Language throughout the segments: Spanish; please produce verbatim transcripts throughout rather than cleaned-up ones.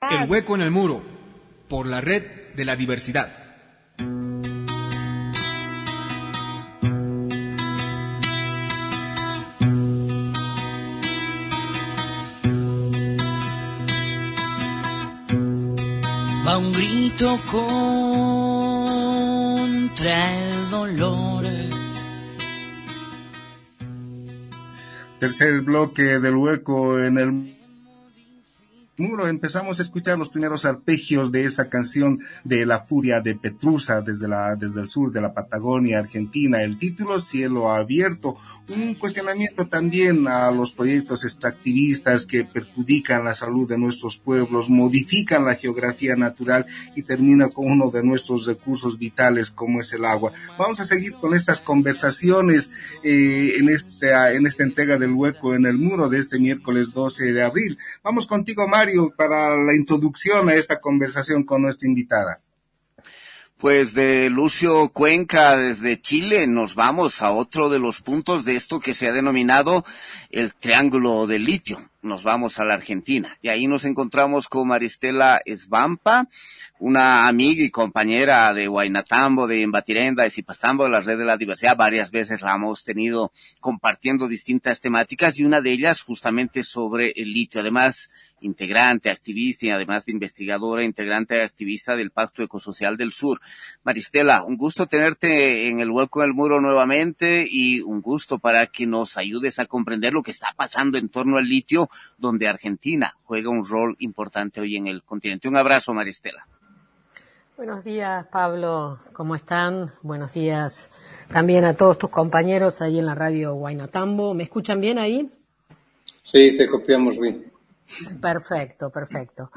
El hueco en el muro, por la red de la diversidad. Va un grito contra el dolor. Tercer bloque del hueco en el muro. Empezamos a escuchar los primeros arpegios de esa canción de La Furia de Petrusa desde la desde el sur de la Patagonia Argentina. El título, Cielo Abierto, un cuestionamiento también a los proyectos extractivistas que perjudican la salud de nuestros pueblos, modifican la geografía natural y termina con uno de nuestros recursos vitales como es el agua. Vamos a seguir con estas conversaciones eh, en esta en esta entrega del hueco en el muro de este miércoles doce de abril. Vamos contigo, Mario, para la introducción a esta conversación con nuestra invitada. Pues de Lucio Cuenca desde Chile nos vamos a otro de los puntos de esto que se ha denominado el Triángulo del Litio. Nos vamos a la Argentina y ahí nos encontramos con Maristela Svampa, una amiga y compañera de Huaynatambo, de Embatirenda, de Zipastambo, de la Red de la Diversidad. Varias veces la hemos tenido compartiendo distintas temáticas y una de ellas justamente sobre el litio. Además, integrante, activista y además de investigadora, integrante activista del Pacto Ecosocial del Sur. Maristela, un gusto tenerte en el hueco del muro nuevamente y un gusto para que nos ayudes a comprender lo que está pasando en torno al litio, donde Argentina juega un rol importante hoy en el continente. Un abrazo, Maristela. Buenos días, Pablo. ¿Cómo están? Buenos días también a todos tus compañeros ahí en la radio Huaynatambo. ¿Me escuchan bien ahí? Sí, te copiamos bien. Perfecto, perfecto.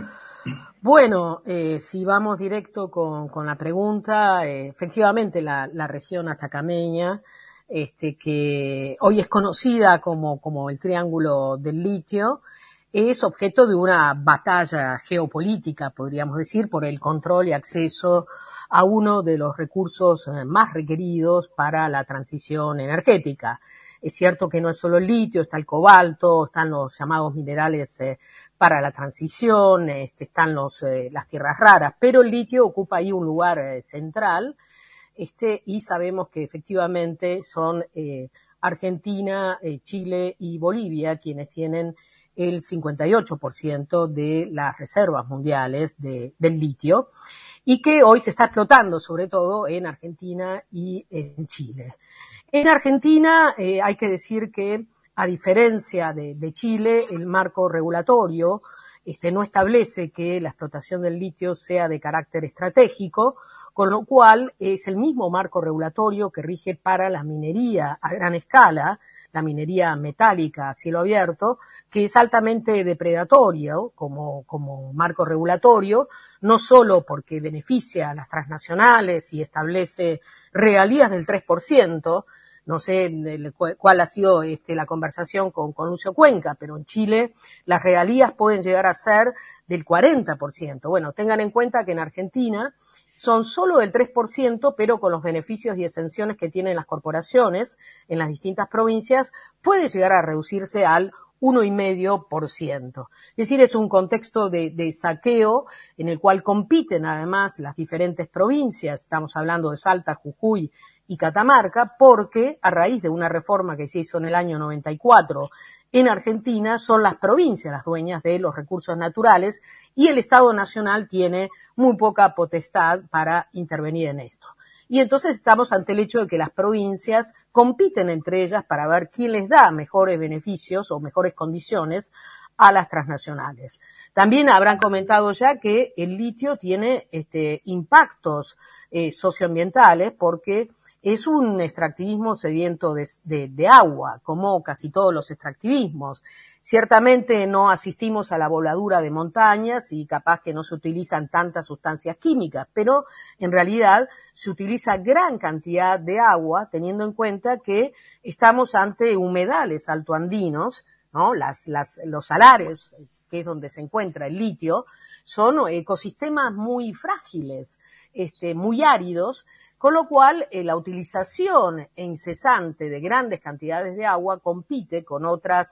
Bueno, eh, si vamos directo con, con la pregunta, eh, efectivamente la, la región atacameña, este, que hoy es conocida como, como el Triángulo del Litio, es objeto de una batalla geopolítica, podríamos decir, por el control y acceso a uno de los recursos más requeridos para la transición energética. Es cierto que no es solo el litio, está el cobalto, están los llamados minerales eh, para la transición, este, están los, eh, las tierras raras, pero el litio ocupa ahí un lugar eh, central, este, y sabemos que efectivamente son eh, Argentina, eh, Chile y Bolivia quienes tienen el cincuenta y ocho por ciento de las reservas mundiales de, del litio, y que hoy se está explotando sobre todo en Argentina y en Chile. En Argentina eh, hay que decir que, a diferencia de, de Chile, el marco regulatorio este, no establece que la explotación del litio sea de carácter estratégico, con lo cual es el mismo marco regulatorio que rige para la minería a gran escala, la minería metálica a cielo abierto, que es altamente depredatorio como, como marco regulatorio, no solo porque beneficia a las transnacionales y establece regalías del tres por ciento, no sé el, cuál ha sido este, la conversación con, con Lucio Cuenca, pero en Chile las regalías pueden llegar a ser del cuarenta por ciento. Bueno, tengan en cuenta que en Argentina son solo del tres por ciento, pero con los beneficios y exenciones que tienen las corporaciones en las distintas provincias, puede llegar a reducirse al uno coma cinco por ciento. Es decir, es un contexto de, de saqueo en el cual compiten además las diferentes provincias, estamos hablando de Salta, Jujuy y Catamarca, porque a raíz de una reforma que se hizo en el año noventa y cuatro en Argentina, son las provincias las dueñas de los recursos naturales y el Estado Nacional tiene muy poca potestad para intervenir en esto. Y entonces estamos ante el hecho de que las provincias compiten entre ellas para ver quién les da mejores beneficios o mejores condiciones a las transnacionales. También habrán comentado ya que el litio tiene este, impactos eh, socioambientales porque es un extractivismo sediento de, de, de agua, como casi todos los extractivismos. Ciertamente no asistimos a la voladura de montañas y capaz que no se utilizan tantas sustancias químicas, pero en realidad se utiliza gran cantidad de agua, teniendo en cuenta que estamos ante humedales altoandinos, ¿no? Las, las, los salares, que es donde se encuentra el litio, son ecosistemas muy frágiles, este, muy áridos, con lo cual eh, la utilización incesante de grandes cantidades de agua compite con otras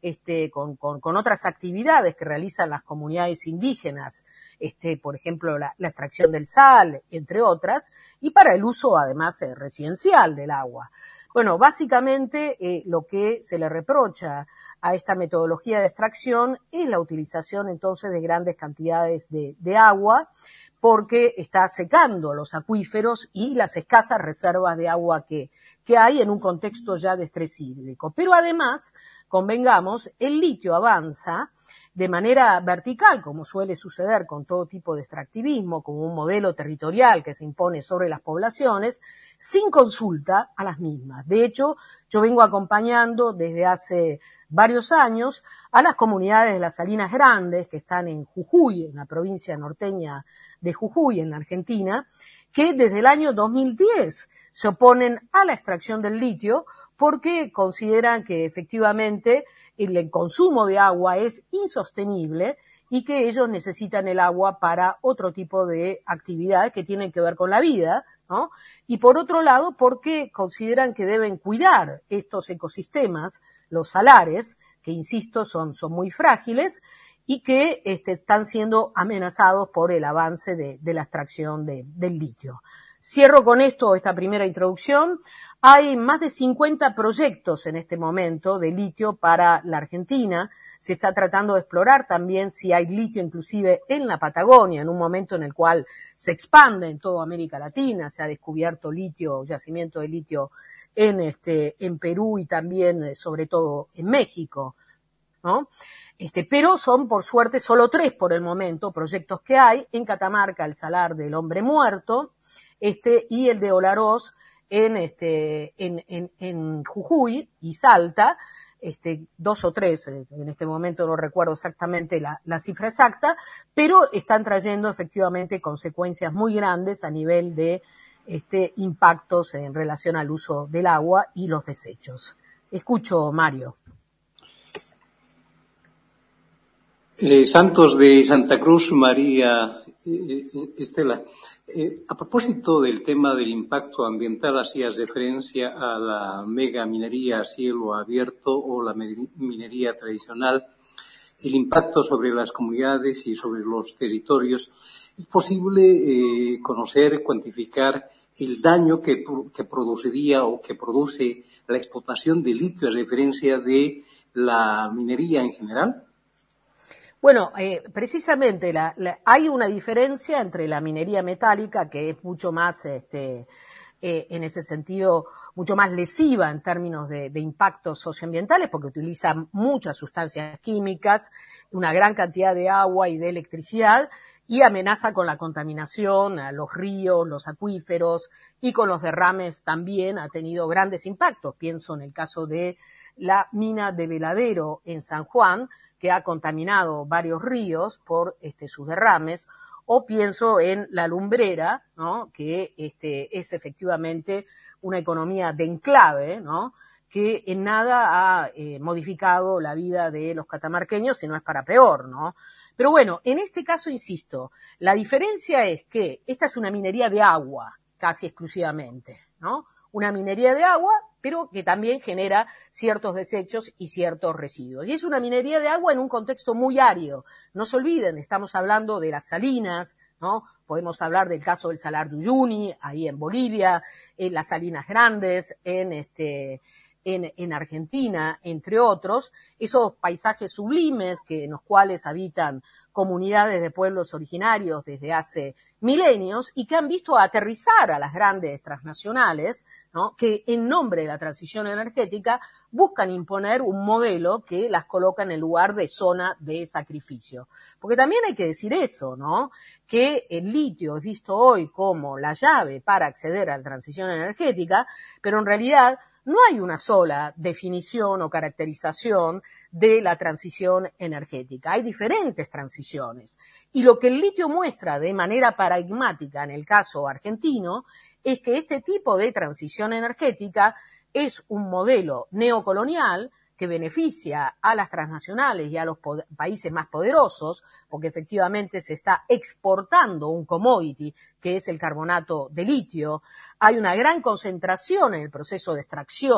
este, con, con, con otras actividades que realizan las comunidades indígenas, este, por ejemplo, la, la extracción del sal, entre otras, y para el uso, además, eh, residencial del agua. Bueno, básicamente eh, lo que se le reprocha a esta metodología de extracción es la utilización entonces de grandes cantidades de, de agua, porque está secando los acuíferos y las escasas reservas de agua que, que hay en un contexto ya de estrés hídrico. Pero además, convengamos, el litio avanza de manera vertical, como suele suceder con todo tipo de extractivismo, como un modelo territorial que se impone sobre las poblaciones, sin consulta a las mismas. De hecho, yo vengo acompañando desde hace varios años a las comunidades de las Salinas Grandes, que están en Jujuy, en la provincia norteña de Jujuy, en Argentina, que desde el año dos mil diez se oponen a la extracción del litio porque consideran que efectivamente el consumo de agua es insostenible y que ellos necesitan el agua para otro tipo de actividades que tienen que ver con la vida, ¿no? Y por otro lado, porque consideran que deben cuidar estos ecosistemas, los salares, que insisto son, son muy frágiles y que este, están siendo amenazados por el avance de, de la extracción de, del litio. Cierro con esto esta primera introducción. Hay más de cincuenta proyectos en este momento de litio para la Argentina. Se está tratando de explorar también si hay litio inclusive en la Patagonia, en un momento en el cual se expande en toda América Latina. Se ha descubierto litio, yacimiento de litio en este, en Perú y también, sobre todo, en México, ¿no? Este, pero son, por suerte, solo tres por el momento proyectos que hay. En Catamarca, el Salar del Hombre Muerto, este, y el de Olaroz en, este, en, en, en Jujuy y Salta, este, dos o tres, en este momento no recuerdo exactamente la, la cifra exacta, pero están trayendo efectivamente consecuencias muy grandes a nivel de este, impactos en relación al uso del agua y los desechos. Escucho, Mario. Eh, Santos de Santa Cruz, María eh, Estela. Eh, a propósito del tema del impacto ambiental, hacías referencia a la mega minería a cielo abierto o la minería tradicional, el impacto sobre las comunidades y sobre los territorios. ¿Es posible eh, conocer, cuantificar el daño que, que produciría o que produce la explotación de litio a referencia de la minería en general? Bueno, eh, precisamente la, la, hay una diferencia entre la minería metálica, que es mucho más, este, eh, en ese sentido, mucho más lesiva en términos de, de impactos socioambientales, porque utiliza muchas sustancias químicas, una gran cantidad de agua y de electricidad, y amenaza con la contaminación a los ríos, los acuíferos, y con los derrames también ha tenido grandes impactos. Pienso en el caso de la mina de Veladero en San Juan, que ha contaminado varios ríos por este, sus derrames, o pienso en la lumbrera, ¿no? Que este, es efectivamente una economía de enclave, ¿no? Que en nada ha eh, modificado la vida de los catamarqueños, si no es para peor, ¿no? Pero bueno, en este caso, insisto, la diferencia es que esta es una minería de agua, casi exclusivamente, ¿no? Una minería de agua, pero que también genera ciertos desechos y ciertos residuos. Y es una minería de agua en un contexto muy árido. No se olviden, estamos hablando de las salinas, ¿no? Podemos hablar del caso del Salar de Uyuni, ahí en Bolivia, en las Salinas Grandes, en este, en, en Argentina, entre otros, esos paisajes sublimes que, en los cuales habitan comunidades de pueblos originarios desde hace milenios y que han visto aterrizar a las grandes transnacionales, ¿no? Que en nombre de la transición energética buscan imponer un modelo que las coloca en el lugar de zona de sacrificio. Porque también hay que decir eso, ¿no? Que el litio es visto hoy como la llave para acceder a la transición energética, pero en realidad no hay una sola definición o caracterización de la transición energética. Hay diferentes transiciones. Y lo que el litio muestra de manera paradigmática en el caso argentino es que este tipo de transición energética es un modelo neocolonial que beneficia a las transnacionales y a los países más poderosos, porque efectivamente se está exportando un commodity que es el carbonato de litio. Hay una gran concentración en el proceso de extracción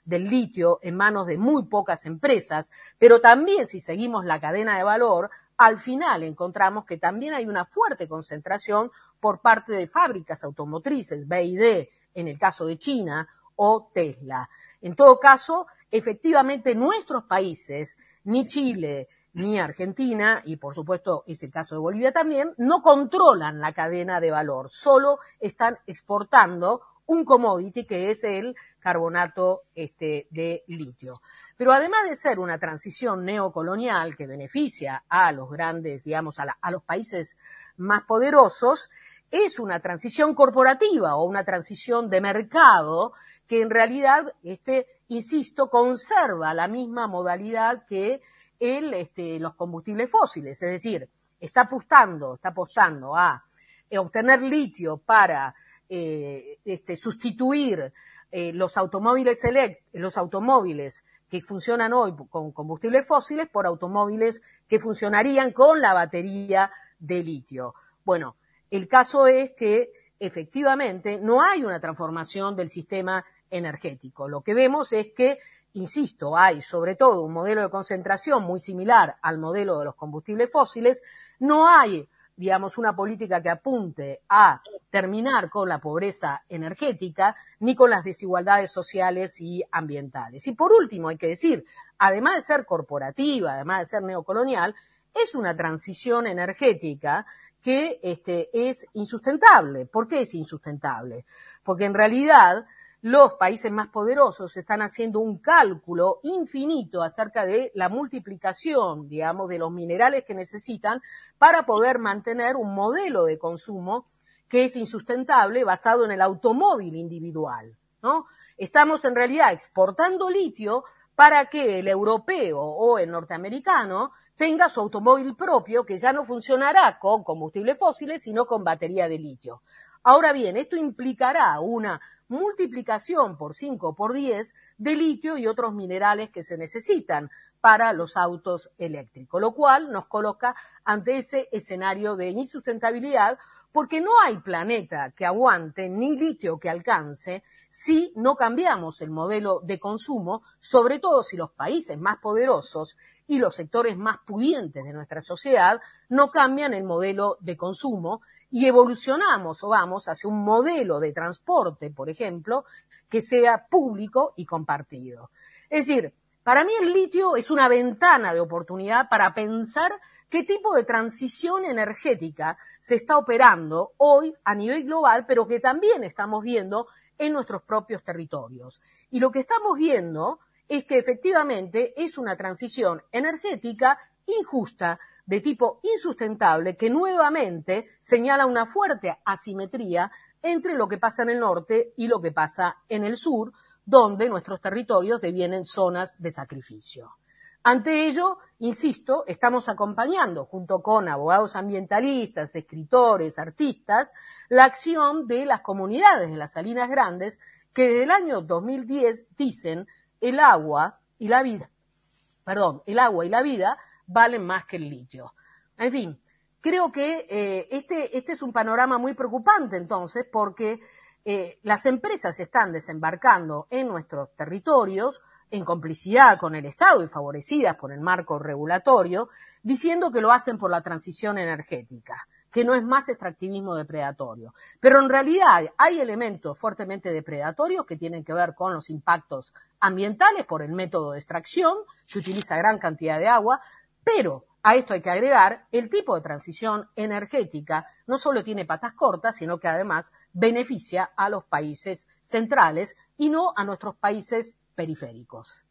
del litio en manos de muy pocas empresas, pero también si seguimos la cadena de valor, al final encontramos que también hay una fuerte concentración por parte de fábricas automotrices, B Y D en el caso de China o Tesla. En todo caso, efectivamente nuestros países, ni Chile ni Argentina, y por supuesto es el caso de Bolivia también, no controlan la cadena de valor, solo están exportando un commodity que es el carbonato este, de litio. Pero además de ser una transición neocolonial que beneficia a los grandes, digamos, a, la, a los países más poderosos, es una transición corporativa o una transición de mercado que en realidad, este, insisto, conserva la misma modalidad que el, este, los combustibles fósiles, es decir, está apostando, está apostando a eh, obtener litio para eh, este, sustituir eh, los automóviles elect- los automóviles que funcionan hoy con combustibles fósiles por automóviles que funcionarían con la batería de litio. Bueno, el caso es que efectivamente no hay una transformación del sistema energético. Lo que vemos es que, insisto, hay sobre todo un modelo de concentración muy similar al modelo de los combustibles fósiles, no hay, digamos, una política que apunte a terminar con la pobreza energética ni con las desigualdades sociales y ambientales. Y por último, hay que decir, además de ser corporativa, además de ser neocolonial, es una transición energética que este, es insustentable. ¿Por qué es insustentable? Porque en realidad los países más poderosos están haciendo un cálculo infinito acerca de la multiplicación, digamos, de los minerales que necesitan para poder mantener un modelo de consumo que es insustentable basado en el automóvil individual, ¿no? Estamos en realidad exportando litio para que el europeo o el norteamericano tenga su automóvil propio que ya no funcionará con combustibles fósiles, sino con batería de litio. Ahora bien, esto implicará una multiplicación por cinco o por diez de litio y otros minerales que se necesitan para los autos eléctricos, lo cual nos coloca ante ese escenario de insustentabilidad, porque no hay planeta que aguante ni litio que alcance si no cambiamos el modelo de consumo, sobre todo si los países más poderosos y los sectores más pudientes de nuestra sociedad no cambian el modelo de consumo y evolucionamos o vamos hacia un modelo de transporte, por ejemplo, que sea público y compartido. Es decir, para mí el litio es una ventana de oportunidad para pensar qué tipo de transición energética se está operando hoy a nivel global, pero que también estamos viendo en nuestros propios territorios. Y lo que estamos viendo es que efectivamente es una transición energética injusta, de tipo insustentable, que nuevamente señala una fuerte asimetría entre lo que pasa en el norte y lo que pasa en el sur, donde nuestros territorios devienen zonas de sacrificio. Ante ello, insisto, estamos acompañando, junto con abogados ambientalistas, escritores, artistas, la acción de las comunidades de las Salinas Grandes, que desde el año dos mil diez dicen el agua y la vida, perdón, el agua y la vida valen más que el litio. En fin, creo que eh, este, este es un panorama muy preocupante entonces, porque eh, las empresas están desembarcando en nuestros territorios en complicidad con el Estado y favorecidas por el marco regulatorio, diciendo que lo hacen por la transición energética, que no es más extractivismo depredatorio. Pero en realidad hay elementos fuertemente depredatorios que tienen que ver con los impactos ambientales por el método de extracción, se utiliza gran cantidad de agua, pero a esto hay que agregar el tipo de transición energética no solo tiene patas cortas, sino que además beneficia a los países centrales y no a nuestros países periféricos.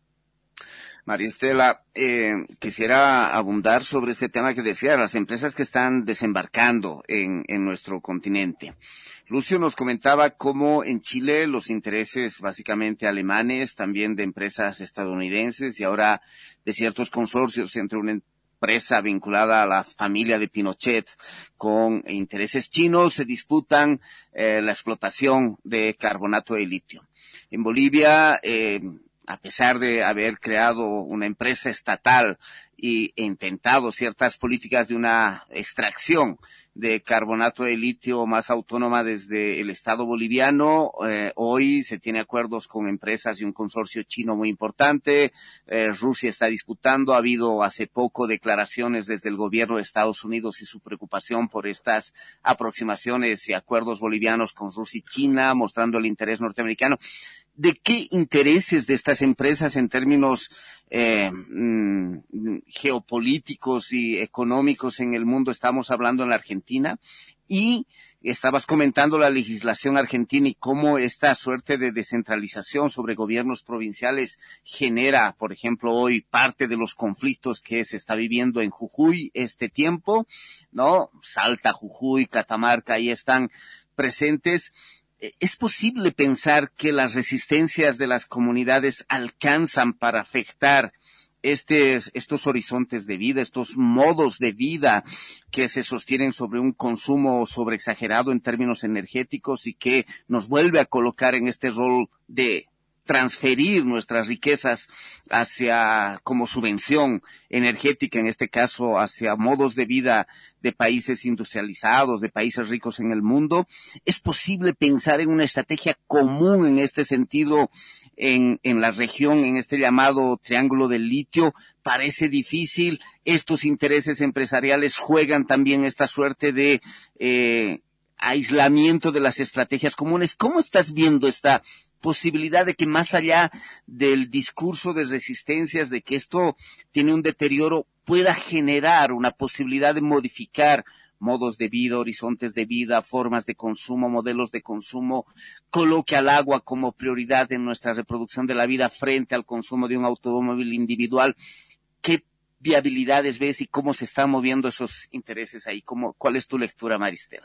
María Estela, eh, quisiera abundar sobre este tema que decía, las empresas que están desembarcando en, en nuestro continente. Lucio nos comentaba cómo en Chile los intereses básicamente alemanes, también de empresas estadounidenses y ahora de ciertos consorcios entre una empresa vinculada a la familia de Pinochet con intereses chinos se disputan eh, la explotación de carbonato de litio. En Bolivia, eh, a pesar de haber creado una empresa estatal y e intentado ciertas políticas de una extracción de carbonato de litio más autónoma desde el Estado boliviano. Eh, hoy se tiene acuerdos con empresas y un consorcio chino muy importante. Eh, Rusia está disputando. Ha habido hace poco declaraciones desde el gobierno de Estados Unidos y su preocupación por estas aproximaciones y acuerdos bolivianos con Rusia y China, mostrando el interés norteamericano. ¿De qué intereses de estas empresas en términos eh, mm, geopolíticos y económicos en el mundo estamos hablando en la Argentina? Y estabas comentando la legislación argentina y cómo esta suerte de descentralización sobre gobiernos provinciales genera, por ejemplo, hoy parte de los conflictos que se está viviendo en Jujuy este tiempo, ¿no? Salta, Jujuy, Catamarca, ahí están presentes. ¿Es posible pensar que las resistencias de las comunidades alcanzan para afectar estes, estos horizontes de vida, estos modos de vida que se sostienen sobre un consumo sobreexagerado en términos energéticos y que nos vuelve a colocar en este rol de transferir nuestras riquezas hacia, como subvención energética, en este caso, hacia modos de vida de países industrializados, de países ricos en el mundo? ¿Es posible pensar en una estrategia común en este sentido en, en la región, en este llamado triángulo del litio? Parece difícil. Estos intereses empresariales juegan también esta suerte de eh, aislamiento de las estrategias comunes. ¿Cómo estás viendo esta posibilidad de que más allá del discurso de resistencias, de que esto tiene un deterioro, pueda generar una posibilidad de modificar modos de vida, horizontes de vida, formas de consumo, modelos de consumo, coloque al agua como prioridad en nuestra reproducción de la vida frente al consumo de un automóvil individual? ¿Qué viabilidades ves y cómo se están moviendo esos intereses ahí? ¿Cómo, cuál es tu lectura, Maristela?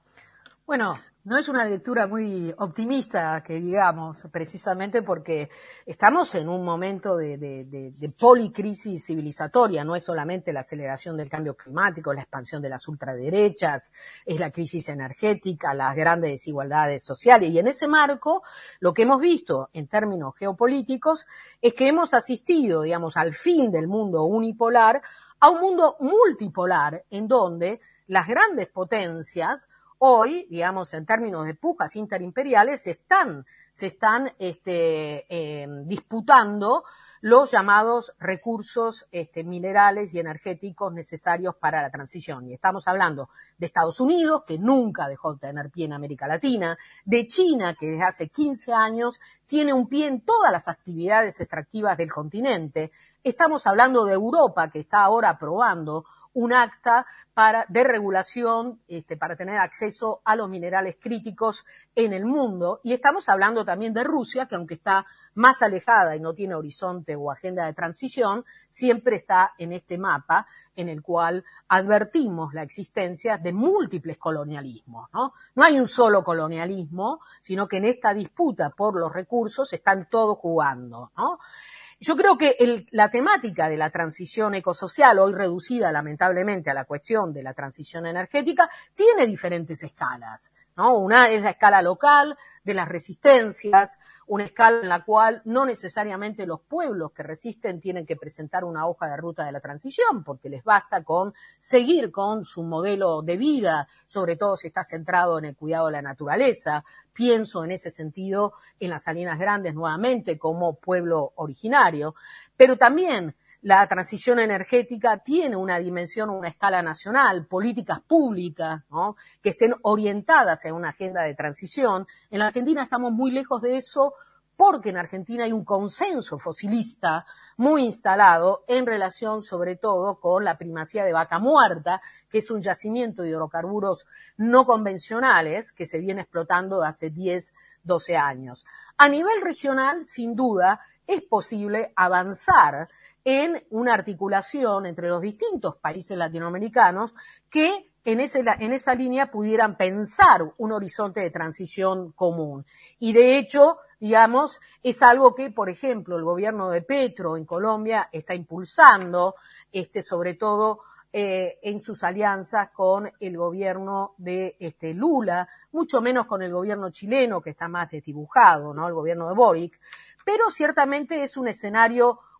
Bueno, no es una lectura muy optimista, que digamos, precisamente porque estamos en un momento de, de, de, de policrisis civilizatoria. No es solamente la aceleración del cambio climático, la expansión de las ultraderechas, es la crisis energética, las grandes desigualdades sociales. Y en ese marco, lo que hemos visto en términos geopolíticos es que hemos asistido, digamos, al fin del mundo unipolar a un mundo multipolar, en donde las grandes potencias hoy, digamos, en términos de pujas interimperiales, se están, se están este, eh, disputando los llamados recursos este, minerales y energéticos necesarios para la transición. Y estamos hablando de Estados Unidos, que nunca dejó de tener pie en América Latina, de China, que desde hace quince años tiene un pie en todas las actividades extractivas del continente. Estamos hablando de Europa, que está ahora aprobando un acta para, de regulación este, para tener acceso a los minerales críticos en el mundo. Y estamos hablando también de Rusia, que aunque está más alejada y no tiene horizonte o agenda de transición, siempre está en este mapa en el cual advertimos la existencia de múltiples colonialismos, ¿no? No hay un solo colonialismo, sino que en esta disputa por los recursos están todos jugando, ¿no? Yo creo que el, la temática de la transición ecosocial, hoy reducida lamentablemente a la cuestión de la transición energética, tiene diferentes escalas, ¿no? Una es la escala local de las resistencias, una escala en la cual no necesariamente los pueblos que resisten tienen que presentar una hoja de ruta de la transición, porque les basta con seguir con su modelo de vida, sobre todo si está centrado en el cuidado de la naturaleza. Pienso en ese sentido en las Salinas Grandes nuevamente como pueblo originario, pero también la transición energética tiene una dimensión, una escala nacional, políticas públicas, ¿no?, que estén orientadas a una agenda de transición. En la Argentina estamos muy lejos de eso porque en Argentina hay un consenso fosilista muy instalado en relación sobre todo con la primacía de Vaca Muerta, que es un yacimiento de hidrocarburos no convencionales que se viene explotando hace diez, doce años. A nivel regional, sin duda, es posible avanzar en una articulación entre los distintos países latinoamericanos que en, ese, en esa línea pudieran pensar un horizonte de transición común. Y de hecho, digamos, es algo que, por ejemplo, el gobierno de Petro en Colombia está impulsando, este, sobre todo eh, en sus alianzas con el gobierno de este, Lula, mucho menos con el gobierno chileno, que está más desdibujado, ¿no?, el gobierno de Boric, pero ciertamente es un escenario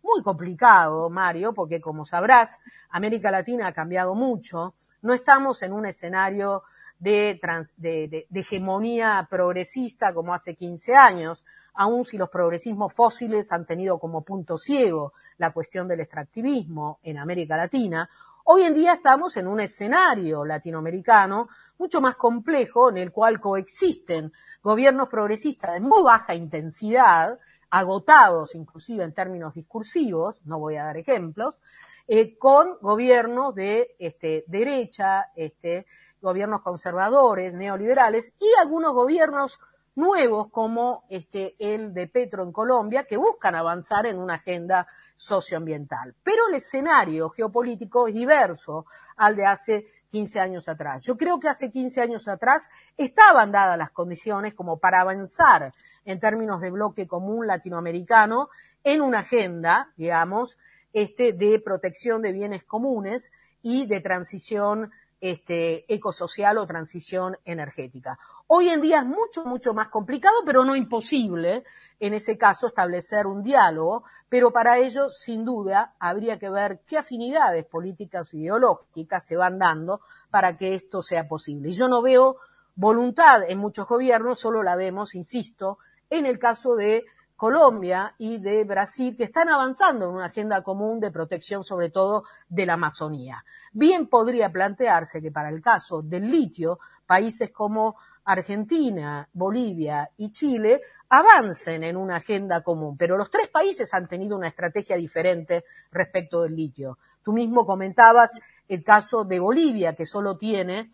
muy complicado, Mario, porque como sabrás, América Latina ha cambiado mucho, no estamos en un escenario de, trans, de, de, de hegemonía progresista como hace quince años, aun si los progresismos fósiles han tenido como punto ciego la cuestión del extractivismo en América Latina. Hoy en día estamos en un escenario latinoamericano mucho más complejo en el cual coexisten gobiernos progresistas de muy baja intensidad, agotados inclusive en términos discursivos, no voy a dar ejemplos, eh, con gobiernos de este, derecha, este, gobiernos conservadores, neoliberales y algunos gobiernos nuevos como este, el de Petro en Colombia, que buscan avanzar en una agenda socioambiental. Pero el escenario geopolítico es diverso al de hace quince años atrás. Yo creo que hace quince años atrás estaban dadas las condiciones como para avanzar en términos de bloque común latinoamericano en una agenda, digamos, este, de protección de bienes comunes y de transición este, ecosocial o transición energética. Hoy en día es mucho, mucho más complicado, pero no imposible, en ese caso, establecer un diálogo, pero para ello, sin duda, habría que ver qué afinidades políticas e ideológicas se van dando para que esto sea posible. Y yo no veo voluntad en muchos gobiernos, solo la vemos, insisto, en el caso de Colombia y de Brasil, que están avanzando en una agenda común de protección, sobre todo, de la Amazonía. Bien podría plantearse que para el caso del litio, países como Argentina, Bolivia y Chile avancen en una agenda común, pero los tres países han tenido una estrategia diferente respecto del litio. Tú mismo comentabas el caso de Bolivia, que solo tiene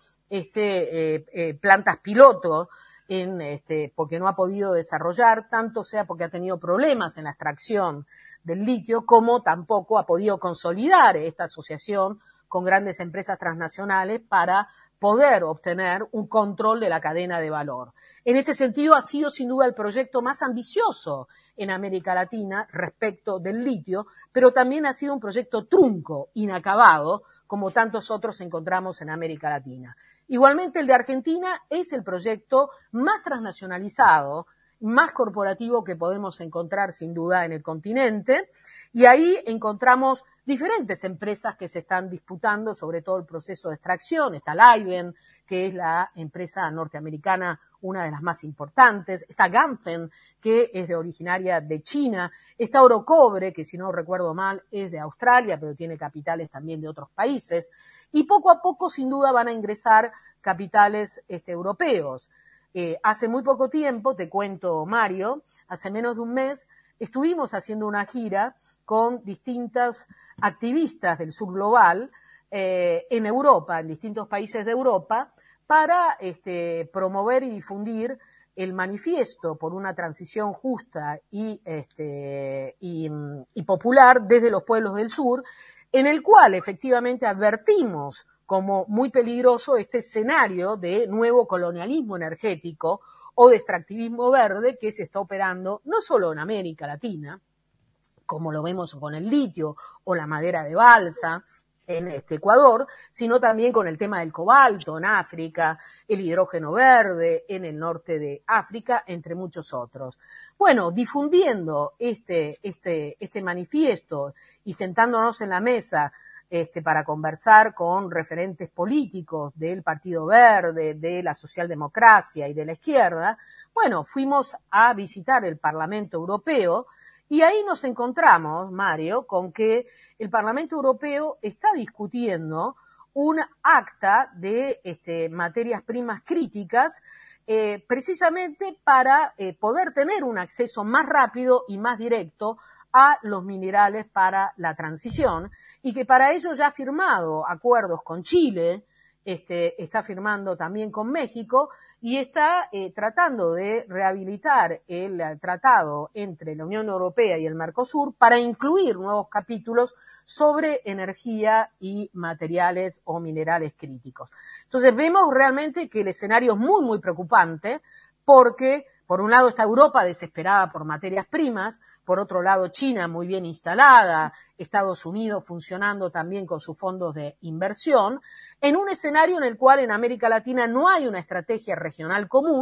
este, eh, eh, plantas piloto, en, este, porque no ha podido desarrollar, tanto sea porque ha tenido problemas en la extracción del litio, como tampoco ha podido consolidar esta asociación con grandes empresas transnacionales para poder obtener un control de la cadena de valor. En ese sentido, ha sido sin duda el proyecto más ambicioso en América Latina respecto del litio, pero también ha sido un proyecto trunco, inacabado, como tantos otros encontramos en América Latina. Igualmente, el de Argentina es el proyecto más transnacionalizado, más corporativo que podemos encontrar sin duda en el continente, y ahí encontramos diferentes empresas que se están disputando sobre todo el proceso de extracción. Está Livent, que es la empresa norteamericana, una de las más importantes. Está Ganfeng, que es de originaria de China. Está Orocobre, que si no recuerdo mal es de Australia, pero tiene capitales también de otros países. Y poco a poco, sin duda, van a ingresar capitales este, europeos. Eh, hace muy poco tiempo, te cuento, Mario, hace menos de un mes, estuvimos haciendo una gira con distintos activistas del sur global eh, en Europa, en distintos países de Europa, para este, promover y difundir el manifiesto por una transición justa y, este, y, y popular desde los pueblos del sur, en el cual efectivamente advertimos como muy peligroso este escenario de nuevo colonialismo energético o de extractivismo verde que se está operando no solo en América Latina, como lo vemos con el litio o la madera de balsa en este Ecuador, sino también con el tema del cobalto en África, el hidrógeno verde en el norte de África, entre muchos otros. Bueno, difundiendo este, este, este manifiesto y sentándonos en la mesa Este, para conversar con referentes políticos del Partido Verde, de la socialdemocracia y de la izquierda, bueno, fuimos a visitar el Parlamento Europeo y ahí nos encontramos, Mario, con que el Parlamento Europeo está discutiendo un acta de este, materias primas críticas eh, precisamente para eh, poder tener un acceso más rápido y más directo a los minerales para la transición y que para ello ya ha firmado acuerdos con Chile, este, está firmando también con México y está eh, tratando de rehabilitar el, el tratado entre la Unión Europea y el Mercosur para incluir nuevos capítulos sobre energía y materiales o minerales críticos. Entonces vemos realmente que el escenario es muy, muy preocupante porque por un lado está Europa desesperada por materias primas, por otro lado China muy bien instalada, Estados Unidos funcionando también con sus fondos de inversión, en un escenario en el cual en América Latina no hay una estrategia regional común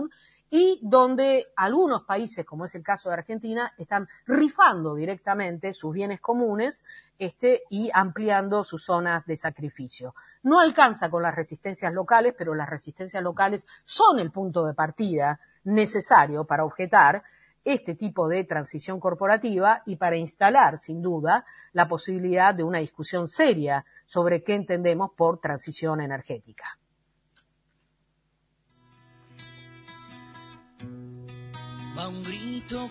y donde algunos países, como es el caso de Argentina, están rifando directamente sus bienes comunes este, y ampliando sus zonas de sacrificio. No alcanza con las resistencias locales, pero las resistencias locales son el punto de partida necesario para objetar este tipo de transición corporativa y para instalar, sin duda, la posibilidad de una discusión seria sobre qué entendemos por transición energética. Va un grito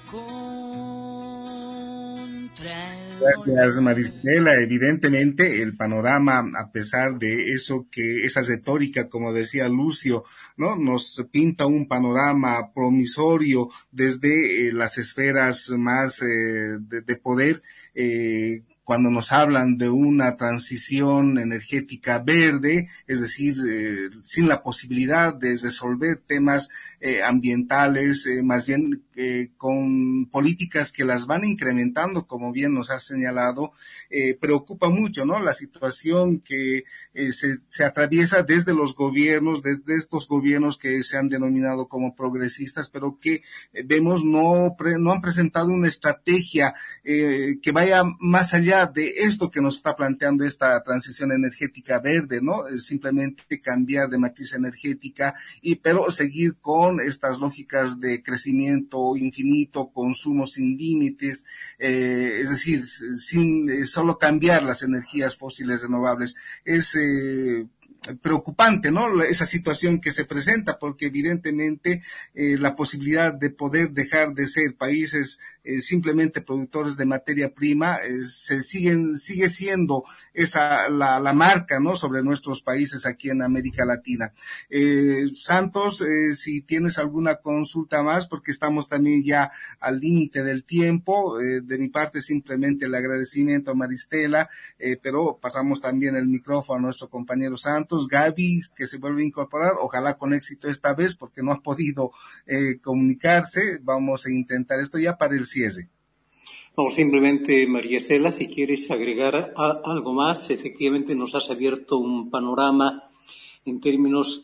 contra el Gracias, Maristela. Evidentemente, el panorama, a pesar de eso que, esa retórica, como decía Lucio, ¿no? Nos pinta un panorama promisorio desde eh, las esferas más eh, de, de poder, eh, cuando nos hablan de una transición energética verde, es decir, eh, sin la posibilidad de resolver temas eh, ambientales, eh, más bien eh, con políticas que las van incrementando, como bien nos ha señalado, eh, preocupa mucho, ¿no? La situación que eh, se, se atraviesa desde los gobiernos, desde estos gobiernos que se han denominado como progresistas, pero que eh, vemos no, pre, no han presentado una estrategia eh, que vaya más allá de esto que nos está planteando esta transición energética verde, ¿no? Es simplemente cambiar de matriz energética y pero seguir con estas lógicas de crecimiento infinito, consumo sin límites, eh, es decir, sin eh, solo cambiar las energías fósiles renovables. Es eh, preocupante, ¿no? Esa situación que se presenta, porque evidentemente eh, la posibilidad de poder dejar de ser países eh, simplemente productores de materia prima eh, se siguen sigue siendo esa la, la marca, ¿no? Sobre nuestros países aquí en América Latina. Eh, Santos, eh, si tienes alguna consulta más, porque estamos también ya al límite del tiempo. Eh, de mi parte simplemente el agradecimiento a Maristela, eh, pero pasamos también el micrófono a nuestro compañero Santos. Gaby, que se vuelve a incorporar, ojalá con éxito esta vez, porque no ha podido eh, comunicarse. Vamos a intentar esto ya para el cierre. No, simplemente, María Estela, si quieres agregar a, algo más, efectivamente nos has abierto un panorama en términos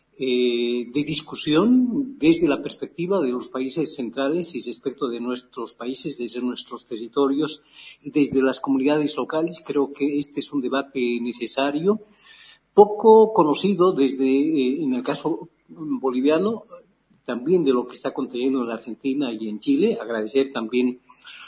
eh, de discusión desde la perspectiva de los países centrales y respecto de nuestros países, desde nuestros territorios y desde las comunidades locales. Creo que este es un debate necesario, poco conocido desde, eh, en el caso boliviano, también de lo que está aconteciendo en la Argentina y en Chile. Agradecer también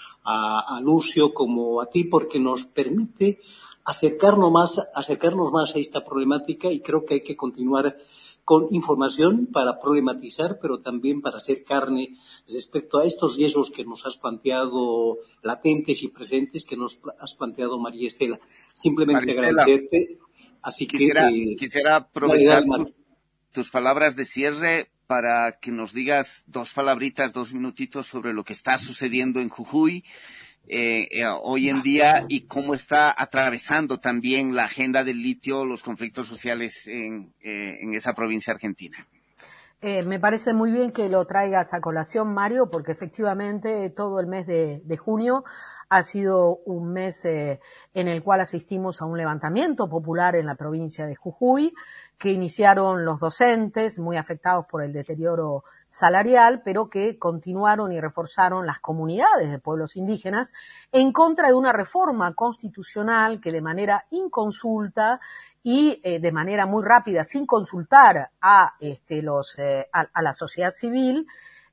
a, a Lucio como a ti, porque nos permite acercarnos más, acercarnos más a esta problemática, y creo que hay que continuar con información para problematizar, pero también para hacer carne respecto a estos riesgos que nos has planteado, latentes y presentes, que nos has planteado, María Estela. Simplemente Maristela, agradecerte. Así quisiera, que, eh, quisiera aprovechar tus, tus palabras de cierre para que nos digas dos palabritas, dos minutitos sobre lo que está sucediendo en Jujuy eh, eh, hoy en día y cómo está atravesando también la agenda del litio, los conflictos sociales en, eh, en esa provincia argentina. Eh, me parece muy bien que lo traigas a colación, Mario, porque efectivamente todo el mes de, de junio ha sido un mes eh, en el cual asistimos a un levantamiento popular en la provincia de Jujuy, que iniciaron los docentes, muy afectados por el deterioro salarial, pero que continuaron y reforzaron las comunidades de pueblos indígenas en contra de una reforma constitucional que de manera inconsulta y eh, de manera muy rápida, sin consultar a este los eh, a, a la sociedad civil,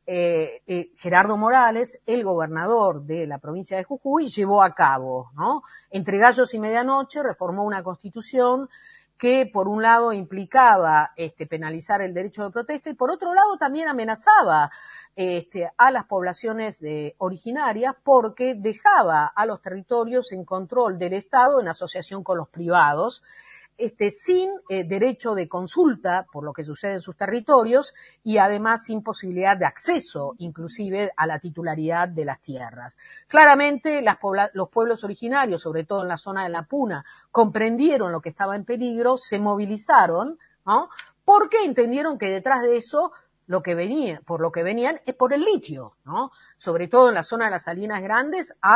eh, eh, Gerardo Morales, el gobernador de la provincia de Jujuy, llevó a cabo, ¿no? Entre gallos y medianoche reformó una constitución que por un lado implicaba este, penalizar el derecho de protesta y por otro lado también amenazaba este, a las poblaciones de, originarias porque dejaba a los territorios en control del Estado en asociación con los privados, este, sin eh, derecho de consulta por lo que sucede en sus territorios y además sin posibilidad de acceso inclusive a la titularidad de las tierras. Claramente las pobla- los pueblos originarios, sobre todo en la zona de la Puna, comprendieron lo que estaba en peligro, se movilizaron, ¿no? Porque entendieron que detrás de eso lo que venía, por lo que venían es por el litio, ¿no? Sobre todo en la zona de las Salinas Grandes hay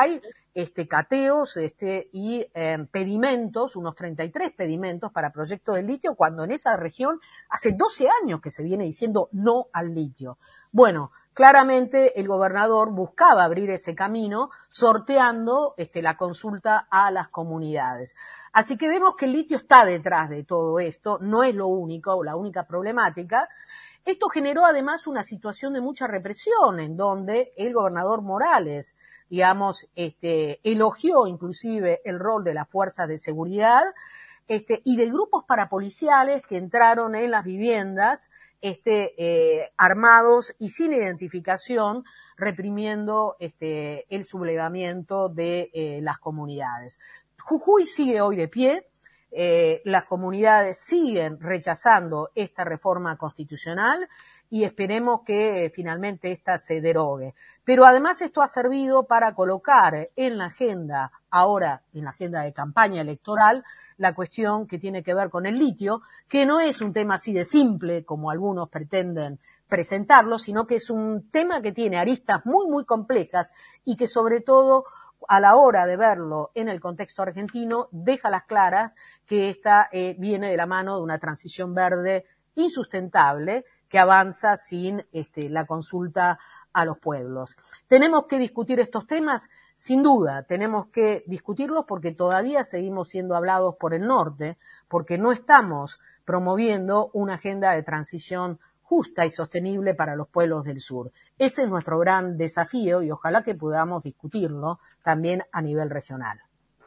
este, cateos este, y eh, pedimentos, unos treinta y tres pedimentos para proyectos de litio, cuando en esa región hace doce años que se viene diciendo no al litio. Bueno, claramente el gobernador buscaba abrir ese camino sorteando este, la consulta a las comunidades. Así que vemos que el litio está detrás de todo esto, no es lo único, la única problemática. Esto generó además una situación de mucha represión en donde el gobernador Morales, digamos, este, elogió inclusive el rol de las fuerzas de seguridad este, y de grupos parapoliciales que entraron en las viviendas este, eh, armados y sin identificación, reprimiendo este, el sublevamiento de eh, las comunidades. Jujuy sigue hoy de pie. Eh, las comunidades siguen rechazando esta reforma constitucional y esperemos que eh, finalmente esta se derogue. Pero además esto ha servido para colocar en la agenda, ahora en la agenda de campaña electoral, la cuestión que tiene que ver con el litio, que no es un tema así de simple como algunos pretenden presentarlo, sino que es un tema que tiene aristas muy, muy complejas y que sobre todo a la hora de verlo en el contexto argentino, deja las claras que esta eh, viene de la mano de una transición verde insustentable que avanza sin este, la consulta a los pueblos. ¿Tenemos que discutir estos temas? Sin duda, tenemos que discutirlos porque todavía seguimos siendo hablados por el norte, porque no estamos promoviendo una agenda de transición justa y sostenible para los pueblos del sur. Ese es nuestro gran desafío y ojalá que podamos discutirlo también a nivel regional.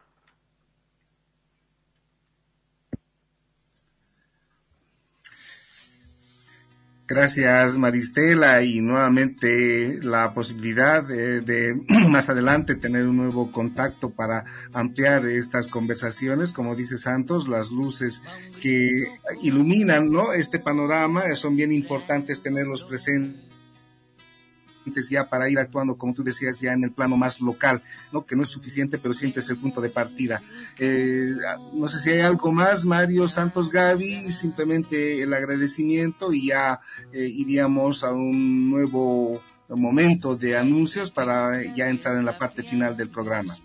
Gracias, Maristela, y nuevamente la posibilidad de, de más adelante tener un nuevo contacto para ampliar estas conversaciones. Como dice Santos, las luces que iluminan, ¿no?, este panorama son bien importantes tenerlos presentes ya para ir actuando, como tú decías, ya en el plano más local, ¿no?, que no es suficiente, pero siempre es el punto de partida. Eh, no sé si hay algo más, Mario, Santos, Gaby, simplemente el agradecimiento y ya eh, iríamos a un nuevo momento de anuncios para ya entrar en la parte final del programa.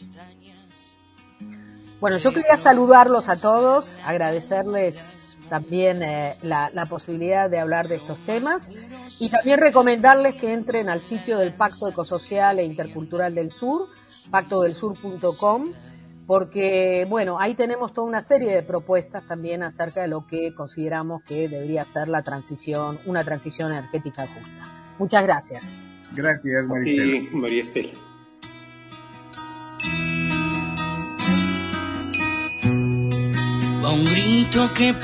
Bueno, yo quería saludarlos a todos, agradecerles también eh, la, la posibilidad de hablar de estos temas y también recomendarles que entren al sitio del Pacto Ecosocial e Intercultural del Sur, pacto del sur punto com, porque, bueno, ahí tenemos toda una serie de propuestas también acerca de lo que consideramos que debería ser la transición, una transición energética justa. Muchas gracias. Gracias, María Estela. Sí, María Estela. Va un grito que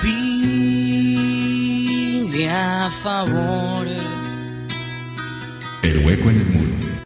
pide a favor. El hueco en el muro.